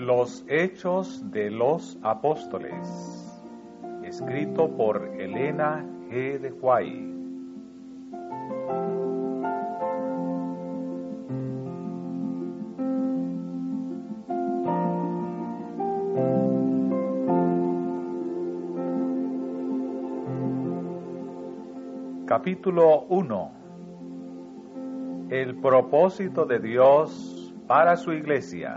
Los Hechos de los Apóstoles, escrito por Elena G. de White. Capítulo 1. El propósito de Dios para su Iglesia.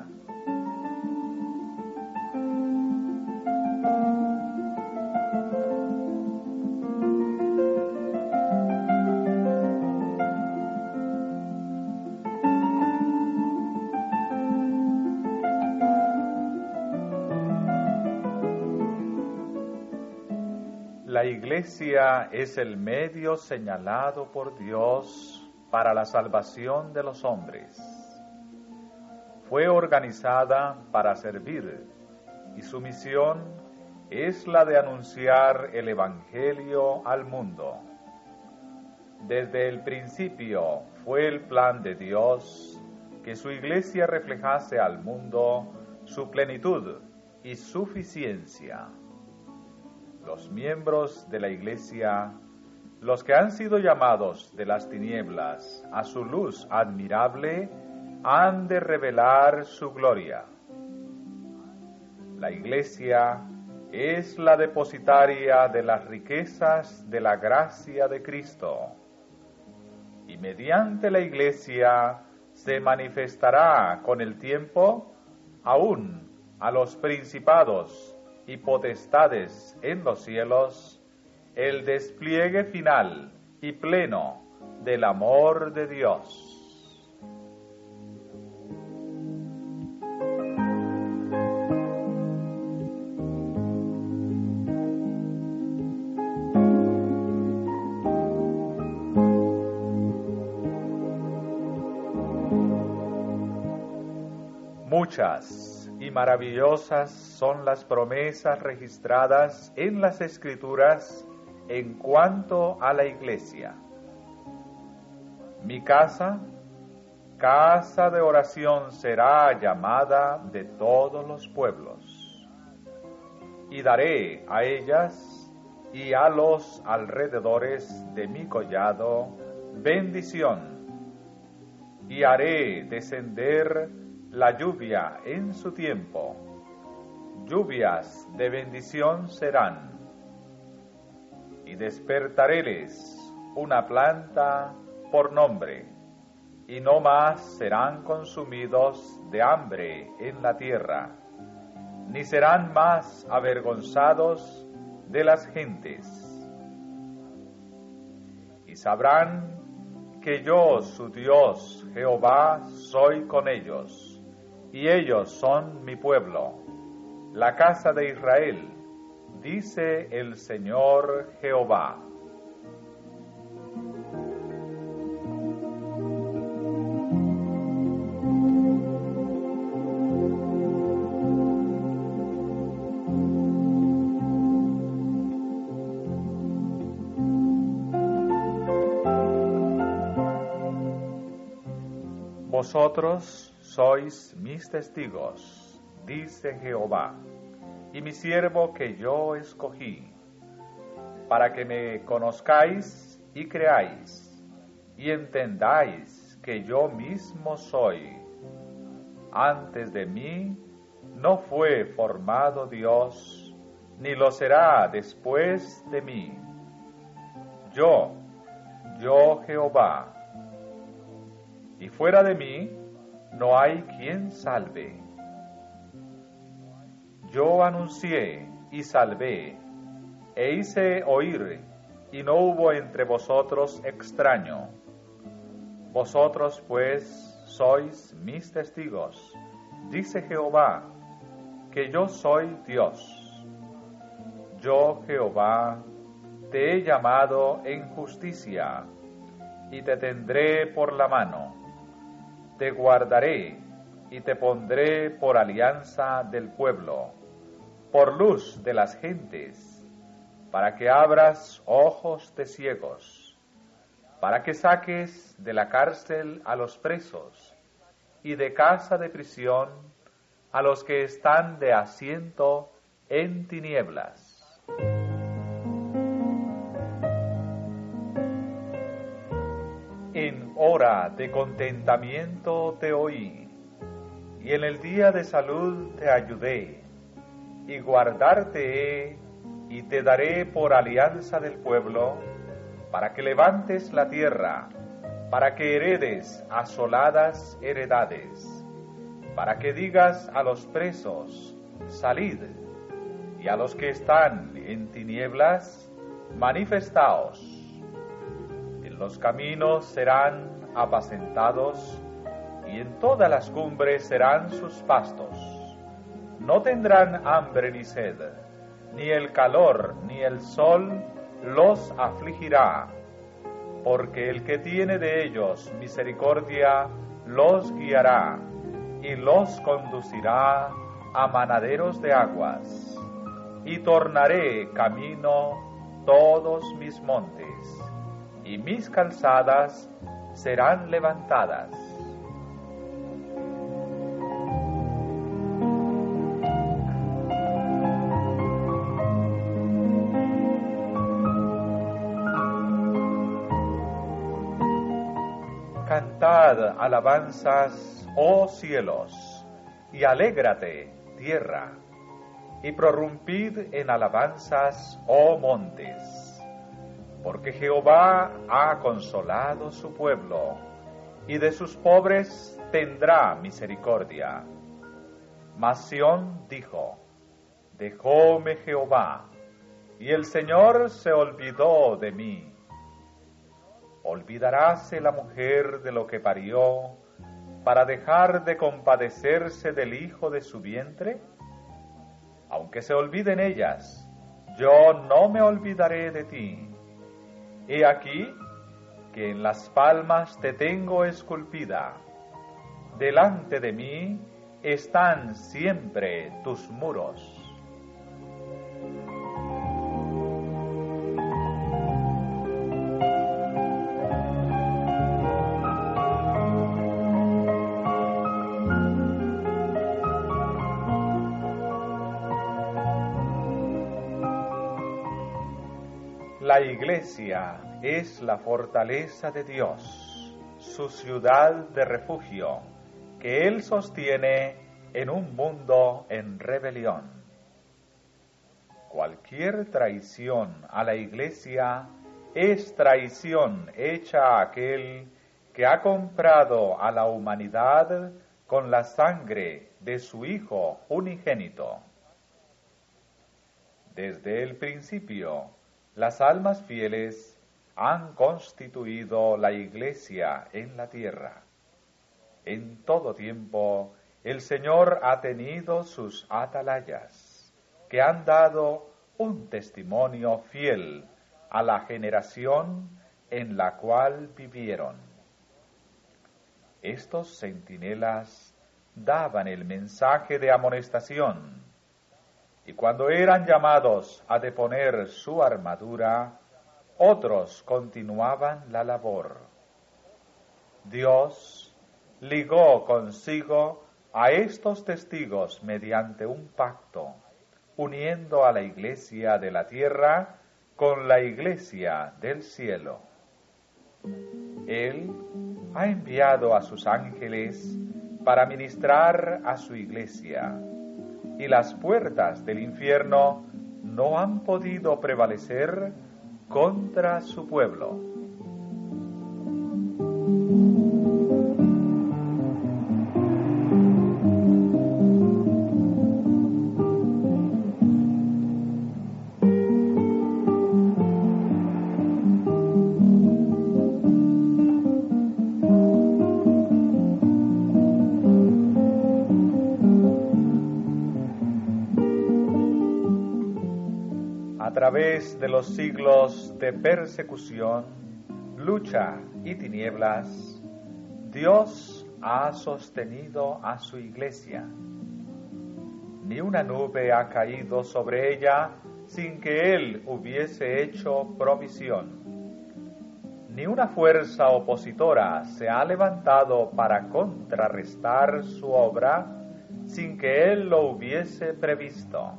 La Iglesia es el medio señalado por Dios para la salvación de los hombres. Fue organizada para servir y su misión es la de anunciar el Evangelio al mundo. Desde el principio fue el plan de Dios que su Iglesia reflejase al mundo su plenitud y suficiencia. Los miembros de la Iglesia, los que han sido llamados de las tinieblas a su luz admirable, han de revelar su gloria. La Iglesia es la depositaria de las riquezas de la gracia de Cristo, y mediante la Iglesia se manifestará con el tiempo aún a los principados y potestades en los cielos, el despliegue final y pleno del amor de Dios. Muchas y maravillosas son las promesas registradas en las Escrituras en cuanto a la Iglesia. Mi casa, casa de oración será llamada de todos los pueblos, y daré a ellas y a los alrededores de mi collado bendición, y haré descender la lluvia en su tiempo, lluvias de bendición serán, y despertaréles una planta por nombre, y no más serán consumidos de hambre en la tierra, ni serán más avergonzados de las gentes. Y sabrán que yo, su Dios, Jehová, soy con ellos, y ellos son mi pueblo, la casa de Israel, dice el Señor Jehová. Vosotros sois mis testigos, dice Jehová, y mi siervo que yo escogí, para que me conozcáis y creáis, y entendáis que yo mismo soy. Antes de mí no fue formado Dios, ni lo será después de mí. Yo Jehová, y fuera de mí no hay quien salve. Yo anuncié y salvé, e hice oír, y no hubo entre vosotros extraño. Vosotros pues sois mis testigos, dice Jehová, que yo soy Dios. Yo Jehová te he llamado en justicia, y te tendré por la mano. Te guardaré y te pondré por alianza del pueblo, por luz de las gentes, para que abras ojos de ciegos, para que saques de la cárcel a los presos y de casa de prisión a los que están de asiento en tinieblas. En hora de contentamiento te oí, y en el día de salud te ayudé, y guardarte he, y te daré por alianza del pueblo, para que levantes la tierra, para que heredes asoladas heredades, para que digas a los presos, salid, y a los que están en tinieblas, manifestaos. En los caminos serán apacentados, y en todas las cumbres serán sus pastos. No tendrán hambre ni sed, ni el calor ni el sol los afligirá, porque el que tiene de ellos misericordia los guiará y los conducirá a manaderos de aguas. Y tornaré camino todos mis montes, y mis calzadas serán levantadas. Cantad alabanzas, oh cielos, y alégrate, tierra, y prorrumpid en alabanzas, oh montes, porque Jehová ha consolado su pueblo, y de sus pobres tendrá misericordia. Mas Sión dijo, dejóme Jehová, y el Señor se olvidó de mí. ¿Olvidaráse la mujer de lo que parió, para dejar de compadecerse del hijo de su vientre? Aunque se olviden ellas, yo no me olvidaré de ti. He aquí que en las palmas te tengo esculpida. Delante de mí están siempre tus muros. La Iglesia es la fortaleza de Dios, su ciudad de refugio, que Él sostiene en un mundo en rebelión. Cualquier traición a la Iglesia es traición hecha a aquel que ha comprado a la humanidad con la sangre de su Hijo unigénito. Desde el principio, las almas fieles han constituido la Iglesia en la tierra. En todo tiempo, el Señor ha tenido sus atalayas, que han dado un testimonio fiel a la generación en la cual vivieron. Estos centinelas daban el mensaje de amonestación, y cuando eran llamados a deponer su armadura, otros continuaban la labor. Dios ligó consigo a estos testigos mediante un pacto, uniendo a la Iglesia de la tierra con la Iglesia del cielo. Él ha enviado a sus ángeles para ministrar a su Iglesia, y las puertas del infierno no han podido prevalecer contra su pueblo. A través de los siglos de persecución, lucha y tinieblas, Dios ha sostenido a su Iglesia. Ni una nube ha caído sobre ella sin que Él hubiese hecho provisión. Ni una fuerza opositora se ha levantado para contrarrestar su obra, sin que Él lo hubiese previsto.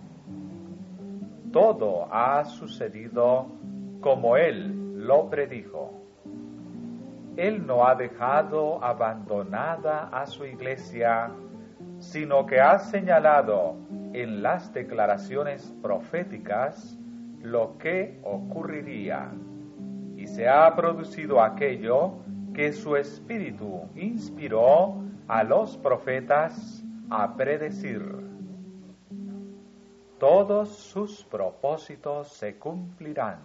Todo ha sucedido como Él lo predijo. Él no ha dejado abandonada a su iglesia, sino que ha señalado en las declaraciones proféticas lo que ocurriría, y se ha producido aquello que su espíritu inspiró a los profetas a predecir. Todos sus propósitos se cumplirán.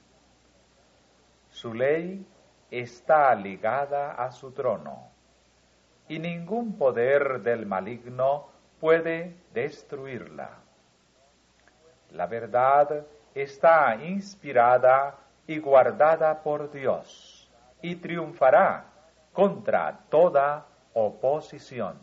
Su ley está ligada a su trono, y ningún poder del maligno puede destruirla. La verdad está inspirada y guardada por Dios, y triunfará contra toda oposición.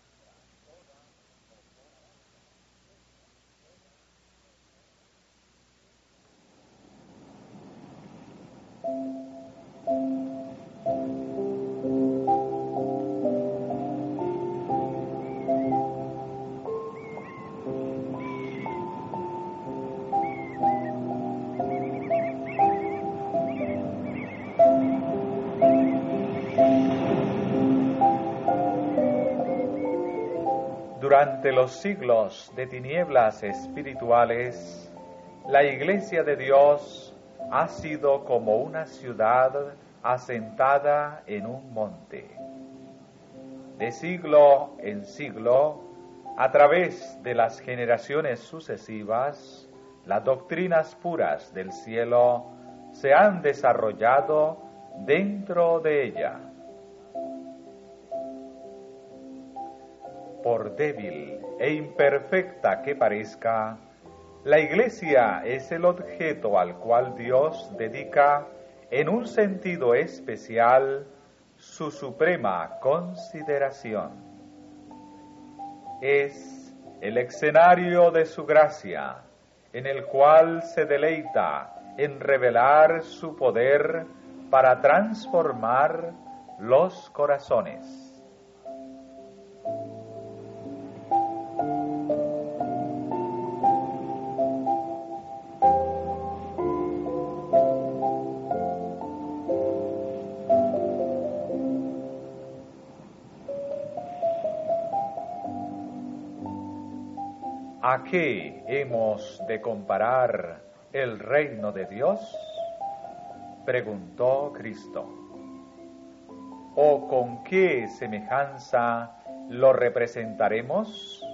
Durante los siglos de tinieblas espirituales, la Iglesia de Dios ha sido como una ciudad asentada en un monte. De siglo en siglo, a través de las generaciones sucesivas, las doctrinas puras del cielo se han desarrollado dentro de ella. Por débil e imperfecta que parezca, la Iglesia es el objeto al cual Dios dedica, en un sentido especial, su suprema consideración. Es el escenario de su gracia, en el cual se deleita en revelar su poder para transformar los corazones. ¿A qué hemos de comparar el reino de Dios?, preguntó Cristo. ¿O con qué semejanza lo representaremos?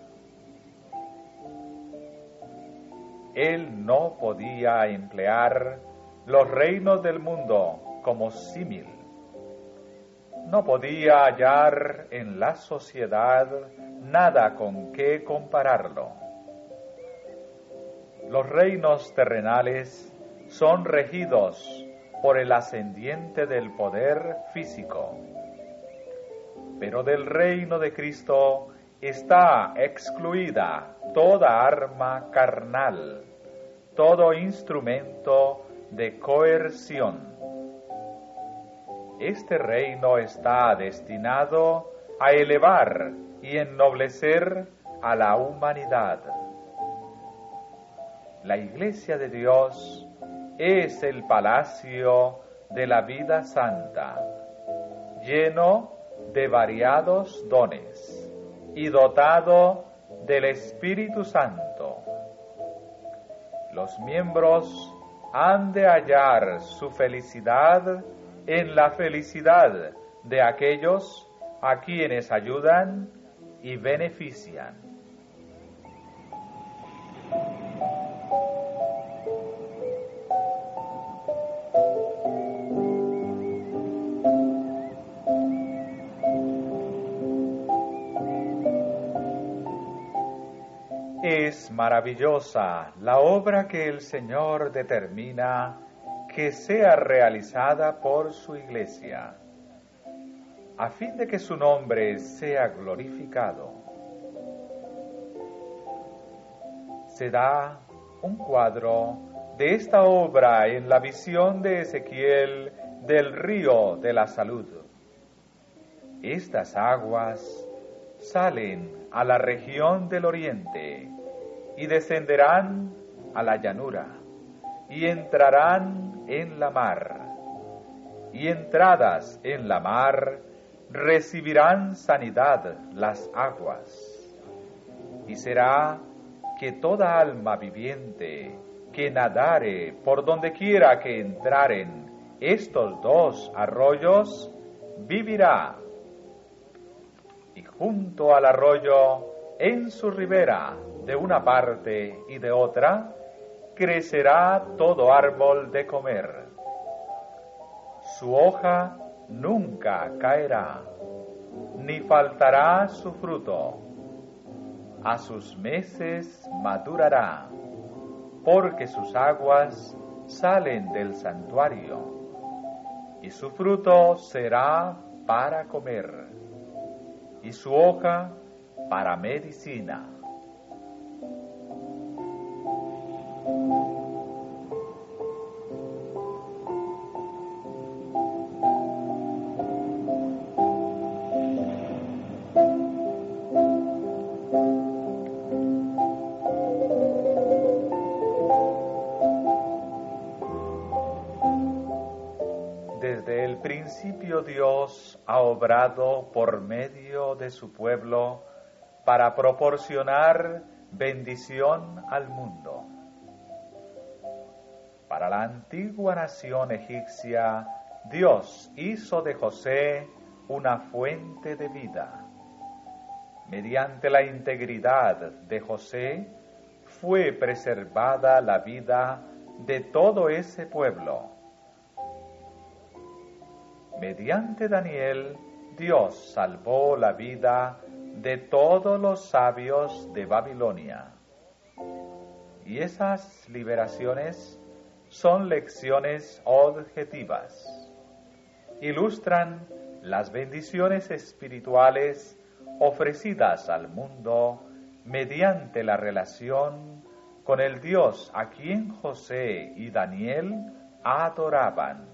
Él no podía emplear los reinos del mundo como símil. No podía hallar en la sociedad nada con qué compararlo. Los reinos terrenales son regidos por el ascendiente del poder físico, pero del reino de Cristo está excluida toda arma carnal, todo instrumento de coerción. Este reino está destinado a elevar y ennoblecer a la humanidad. La Iglesia de Dios es el palacio de la vida santa, lleno de variados dones y dotado del Espíritu Santo. Los miembros han de hallar su felicidad en la felicidad de aquellos a quienes ayudan y benefician. Es maravillosa la obra que el Señor determina que sea realizada por su Iglesia, a fin de que su nombre sea glorificado. Se da un cuadro de esta obra en la visión de Ezequiel del río de la salud. Estas aguas salen a la región del oriente y descenderán a la llanura y entrarán en la mar. Y entradas en la mar recibirán sanidad las aguas. Y será que toda alma viviente que nadare por donde quiera que entraren estos dos arroyos, vivirá. Y junto al arroyo, en su ribera, de una parte y de otra, crecerá todo árbol de comer. Su hoja nunca caerá, ni faltará su fruto. A sus meses madurará, porque sus aguas salen del santuario, y su fruto será para comer, y su hoja para medicina. Desde el principio Dios ha obrado por medio de su pueblo para proporcionar bendición al mundo. Para la antigua nación egipcia, Dios hizo de José una fuente de vida. Mediante la integridad de José fue preservada la vida de todo ese pueblo. Mediante Daniel, Dios salvó la vida de todos los sabios de Babilonia. Y esas liberaciones son lecciones objetivas. Ilustran las bendiciones espirituales ofrecidas al mundo mediante la relación con el Dios a quien José y Daniel adoraban.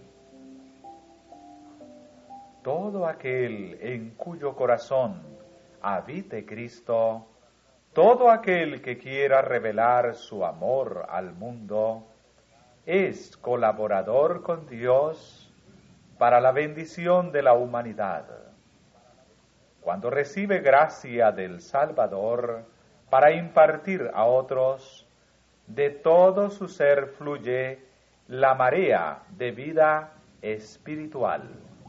Todo aquel en cuyo corazón habite Cristo, todo aquel que quiera revelar su amor al mundo, es colaborador con Dios para la bendición de la humanidad. Cuando recibe gracia del Salvador para impartir a otros, de todo su ser fluye la marea de vida espiritual.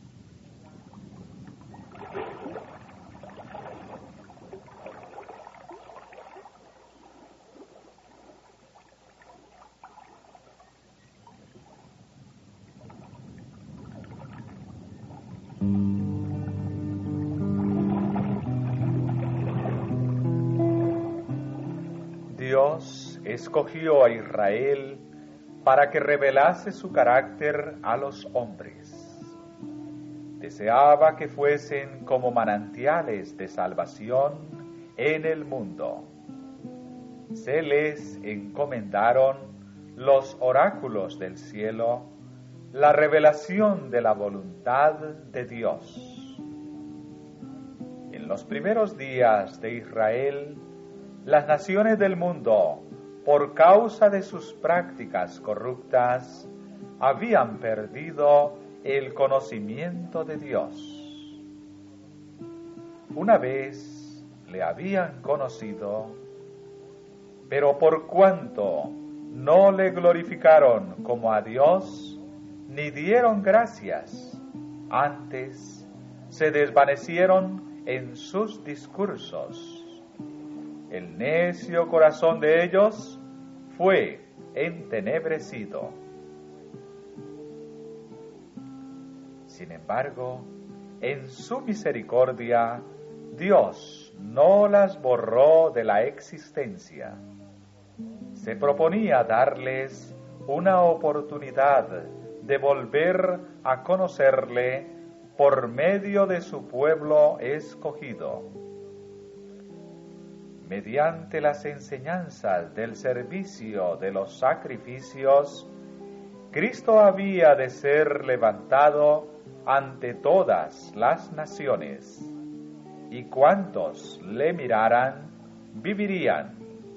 Dios escogió a Israel para que revelase su carácter a los hombres. Deseaba que fuesen como manantiales de salvación en el mundo. Se les encomendaron los oráculos del cielo, la revelación de la voluntad de Dios. En los primeros días de Israel, las naciones del mundo, por causa de sus prácticas corruptas, habían perdido el conocimiento de Dios. Una vez le habían conocido, pero por cuanto no le glorificaron como a Dios, ni dieron gracias, antes se desvanecieron en sus discursos. El necio corazón de ellos fue entenebrecido. Sin embargo, en su misericordia, Dios no las borró de la existencia. Se proponía darles una oportunidad de volver a conocerle por medio de su pueblo escogido. Mediante las enseñanzas del servicio de los sacrificios, Cristo había de ser levantado ante todas las naciones. y cuantos le miraran vivirían.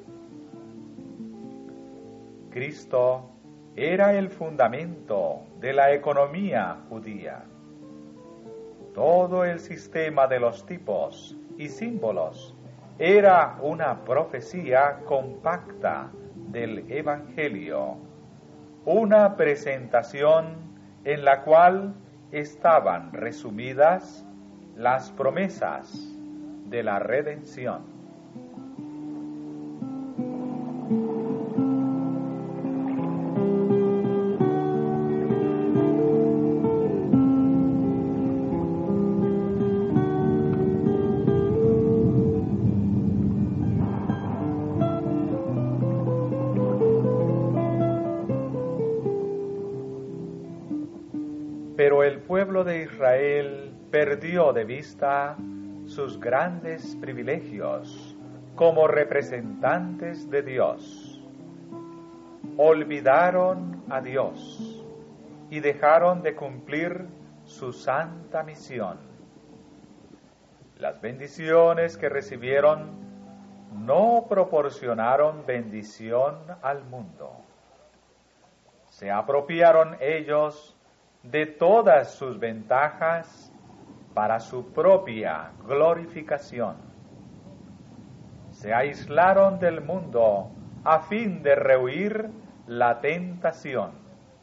Cristo era el fundamento de la economía judía. Todo el sistema de los tipos y símbolos era una profecía compacta del Evangelio, una presentación en la cual estaban resumidas las promesas de la redención. Pero el pueblo de Israel perdió de vista sus grandes privilegios como representantes de Dios. Olvidaron a Dios y dejaron de cumplir su santa misión. Las bendiciones que recibieron no proporcionaron bendición al mundo. Se apropiaron ellos de todas sus ventajas para su propia glorificación. Se aislaron del mundo a fin de rehuir la tentación.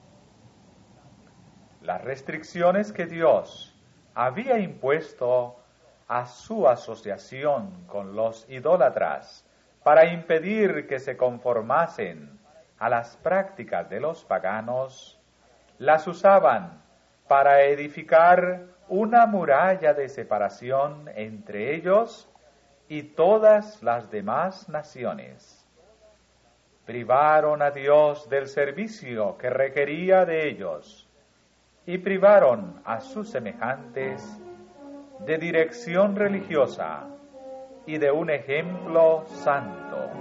Las restricciones que Dios había impuesto a su asociación con los idólatras para impedir que se conformasen a las prácticas de los paganos, las usaban para edificar una muralla de separación entre ellos y todas las demás naciones. Privaron a Dios del servicio que requería de ellos y privaron a sus semejantes de dirección religiosa y de un ejemplo santo.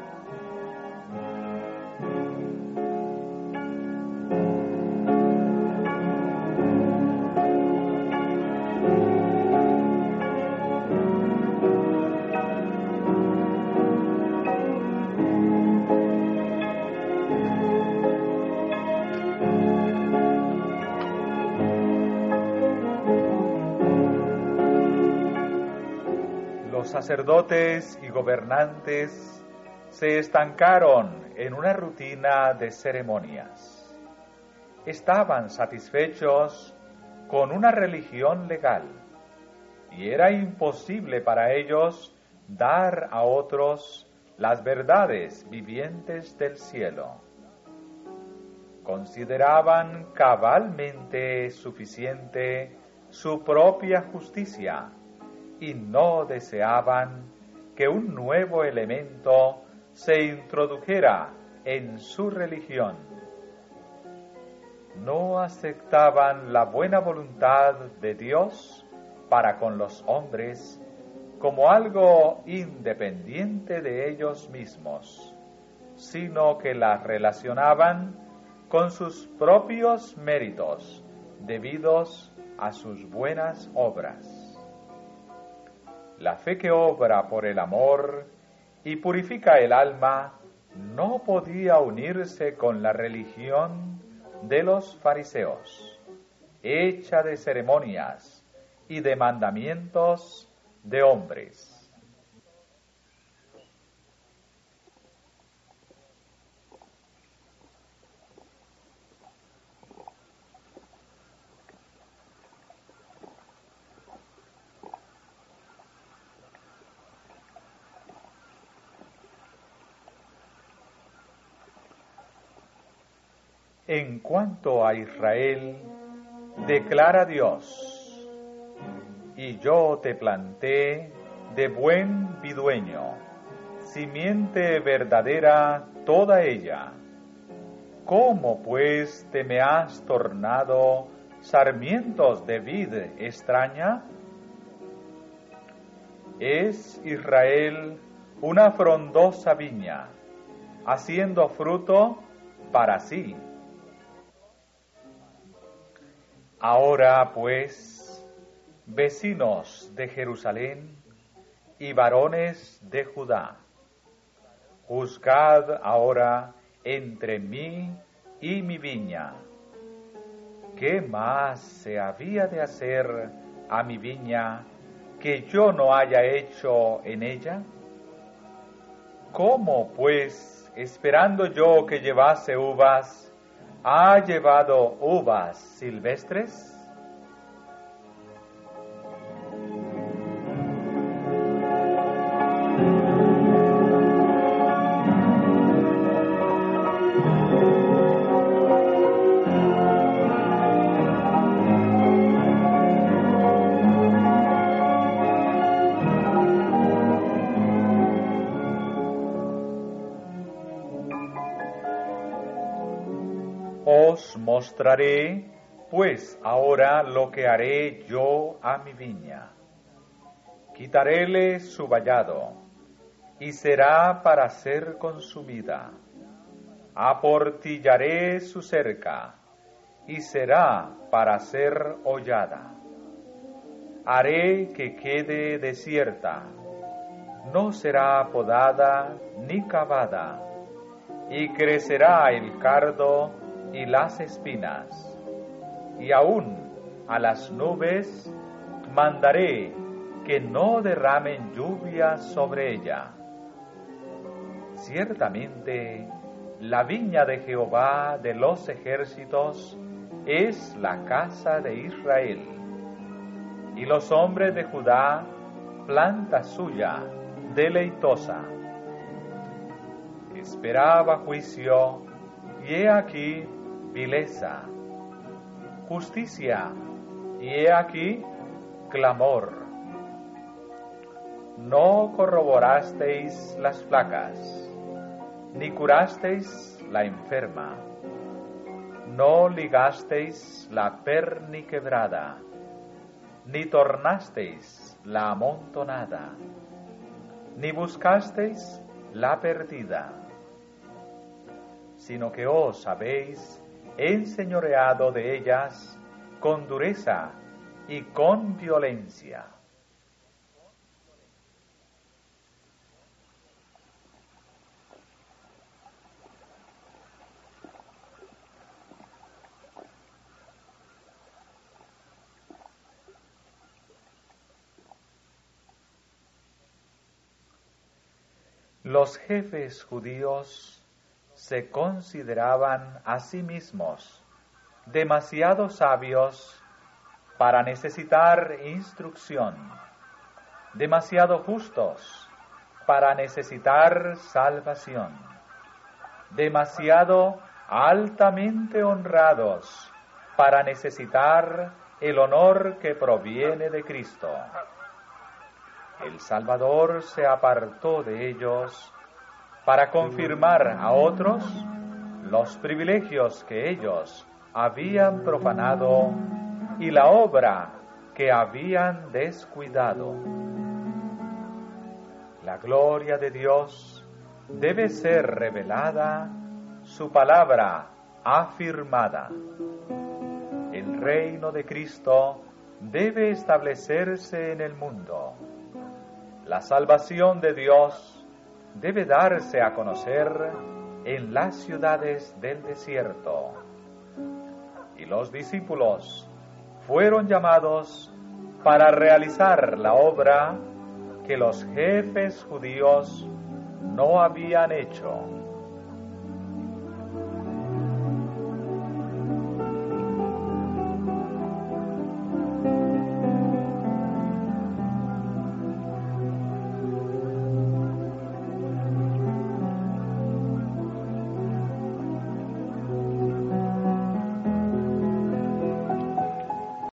Los sacerdotes y gobernantes se estancaron en una rutina de ceremonias. Estaban satisfechos con una religión legal y era imposible para ellos dar a otros las verdades vivientes del cielo. Consideraban cabalmente suficiente su propia justicia y no deseaban que un nuevo elemento se introdujera en su religión. No aceptaban la buena voluntad de Dios para con los hombres como algo independiente de ellos mismos, sino que la relacionaban con sus propios méritos debidos a sus buenas obras. La fe que obra por el amor y purifica el alma no podía unirse con la religión de los fariseos, hecha de ceremonias y de mandamientos de hombres. En cuanto a Israel, declara Dios: y yo te planté de buen vidueño, simiente verdadera toda ella. ¿Cómo pues te me has tornado sarmientos de vid extraña? Es Israel una frondosa viña, haciendo fruto para sí. Ahora, pues, vecinos de Jerusalén y varones de Judá, juzgad ahora entre mí y mi viña. ¿Qué más se había de hacer a mi viña que yo no haya hecho en ella? ¿Cómo, pues, esperando yo que llevase uvas, ha llevado uvas silvestres? Os mostraré, pues, ahora lo que haré yo a mi viña. Quitaréle su vallado, y será para ser consumida. Aportillaré su cerca, y será para ser hollada. Haré que quede desierta, no será podada ni cavada, y crecerá el cardo y las espinas, y aún a las nubes mandaré que no derramen lluvia sobre ella. Ciertamente, la viña de Jehová de los ejércitos es la casa de Israel, y los hombres de Judá planta suya deleitosa. Esperaba juicio, y he aquí vileza, justicia, y he aquí clamor. No corroborasteis las flacas, ni curasteis la enferma, no ligasteis la perniquebrada, ni tornasteis la amontonada, ni buscasteis la perdida, sino que os habéis enseñoreado de ellas con dureza y con violencia. Los jefes judíos se consideraban a sí mismos demasiado sabios para necesitar instrucción, demasiado justos para necesitar salvación, demasiado altamente honrados para necesitar el honor que proviene de Cristo. El Salvador se apartó de ellos para confirmar a otros los privilegios que ellos habían profanado y la obra que habían descuidado. La gloria de Dios debe ser revelada, su palabra afirmada. El reino de Cristo debe establecerse en el mundo. La salvación de Dios debe darse a conocer en las ciudades del desierto. Y los discípulos fueron llamados para realizar la obra que los jefes judíos no habían hecho.